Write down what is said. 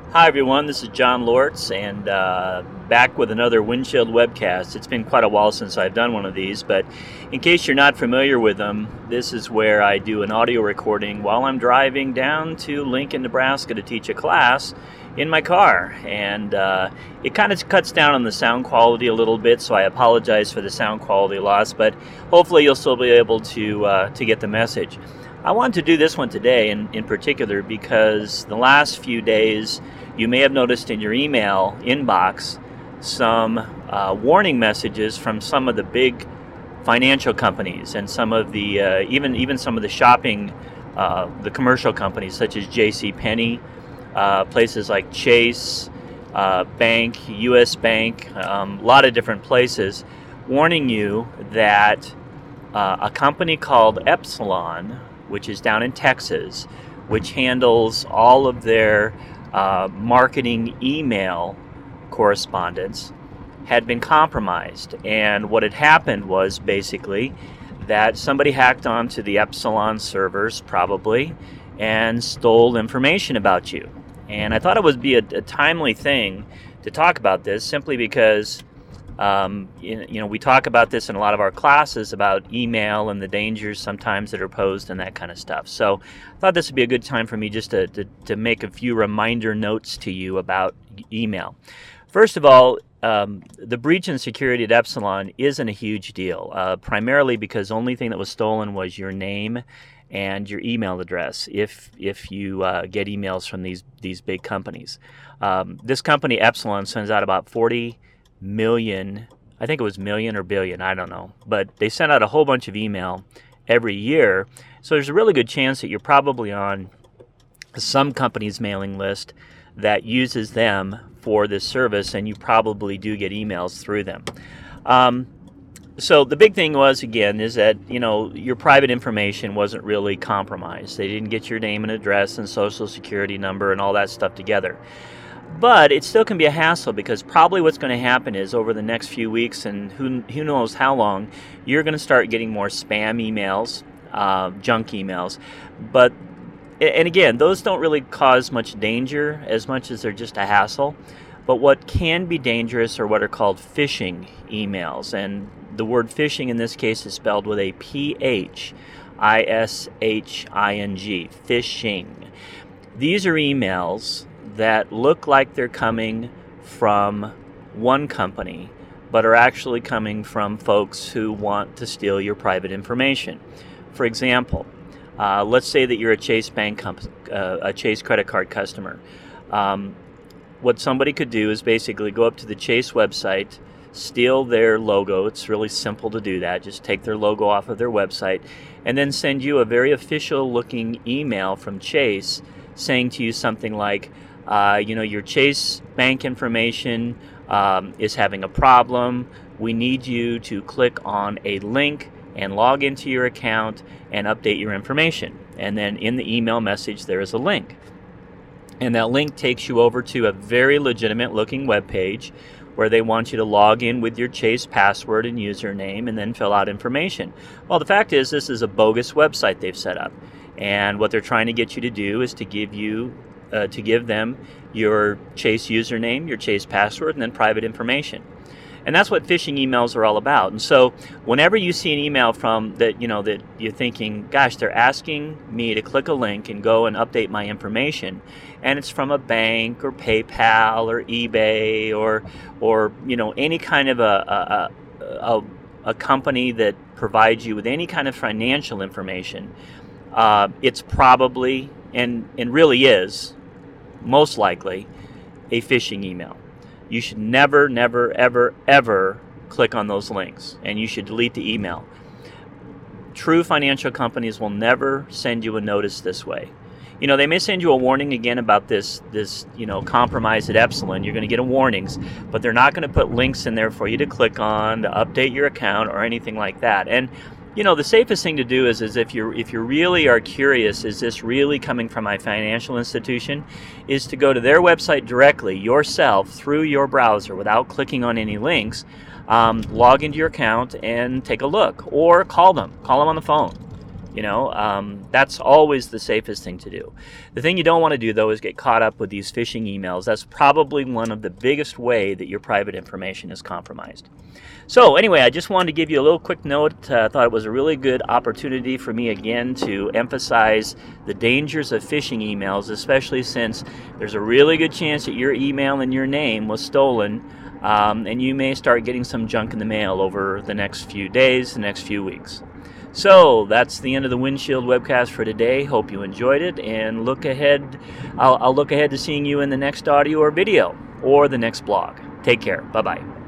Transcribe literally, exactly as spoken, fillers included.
Hi everyone, this is John Lortz, and uh, back with another Windshield webcast. It's been quite a while since I've done one of these, but in case you're not familiar with them, this is where I do an audio recording while I'm driving down to Lincoln, Nebraska to teach a class in my car. And uh, it kind of cuts down on the sound quality a little bit, so I apologize for the sound quality loss, but hopefully you'll still be able to, uh, to get the message. I wanted to do this one today in, in particular because the last few days you may have noticed in your email inbox some uh, warning messages from some of the big financial companies and some of the uh, even even some of the shopping uh, the commercial companies such as J C Penney, uh, places like Chase uh, Bank, U S Bank, um, a lot of different places, warning you that uh, a company called Epsilon, which is down in Texas, which handles all of their uh, marketing email correspondence, had been compromised. And what had happened was basically that somebody hacked onto the Epsilon servers, probably, and stole information about you. And I thought it would be a, a timely thing to talk about this, simply because Um, you, you know, we talk about this in a lot of our classes about email and the dangers sometimes that are posed and that kind of stuff. So I thought this would be a good time for me just to, to, to make a few reminder notes to you about email. First of all, um, the breach in security at Epsilon isn't a huge deal, uh, primarily because the only thing that was stolen was your name and your email address if if you uh, get emails from these, these big companies. Um, this company, Epsilon, sends out about forty million, I think it was million or billion, I don't know, but they send out a whole bunch of email every year, so there's a really good chance that you're probably on some company's mailing list that uses them for this service, and you probably do get emails through them. Um, so the big thing was, again, is that, you know, your private information wasn't really compromised. They didn't get your name and address and social security number and all that stuff together. But it still can be a hassle, because probably what's going to happen is over the next few weeks, and who who knows how long, you're going to start getting more spam emails, uh, junk emails. But, and again, those don't really cause much danger as much as they're just a hassle. But what can be dangerous are what are called phishing emails. And the word phishing in this case is spelled with a P H I S H I N G, phishing. These are emails that look like they're coming from one company, but are actually coming from folks who want to steal your private information. For example, uh, let's say that you're a Chase Bank, comp- uh, a Chase credit card customer. Um, what somebody could do is basically go up to the Chase website, steal their logo. It's really simple to do that. Just take their logo off of their website, and then send you a very official-looking email from Chase saying to you something like, Uh, you know, your Chase Bank information um, is having a problem. We need you to click on a link and log into your account and update your information. And then in the email message, there is a link. And that link takes you over to a very legitimate looking web page where they want you to log in with your Chase password and username and then fill out information. Well, the fact is, this is a bogus website they've set up. And what they're trying to get you to do is to give you Uh, to give them your Chase username, your Chase password, and then private information. And that's what phishing emails are all about. And so whenever you see an email from that, you know, that you're thinking, gosh, they're asking me to click a link and go and update my information, and it's from a bank or PayPal or eBay or, or you know, any kind of a, a, a, a company that provides you with any kind of financial information, uh, it's probably, and, and really is, most likely, a phishing email. You should never, never, ever, ever click on those links, and you should delete the email. True financial companies will never send you a notice this way. You know, they may send you a warning again about this, this you know, compromise at Epsilon. You're going to get a warnings, but they're not going to put links in there for you to click on to update your account or anything like that. And you know, the safest thing to do is, is if you if you really are curious, is this really coming from my financial institution, is to go to their website directly yourself through your browser without clicking on any links, um, log into your account and take a look, or call them, call them on the phone. You know, um, that's always the safest thing to do. The thing you don't want to do, though, is get caught up with these phishing emails. That's probably one of the biggest way that your private information is compromised. So anyway, I just wanted to give you a little quick note. I uh, thought it was a really good opportunity for me again to emphasize the dangers of phishing emails, especially since there's a really good chance that your email and your name was stolen, um, and you may start getting some junk in the mail over the next few days, the next few weeks. So that's the end of the Windshield webcast for today. Hope you enjoyed it, and look ahead. I'll, I'll look ahead to seeing you in the next audio or video or the next blog. Take care. Bye-bye.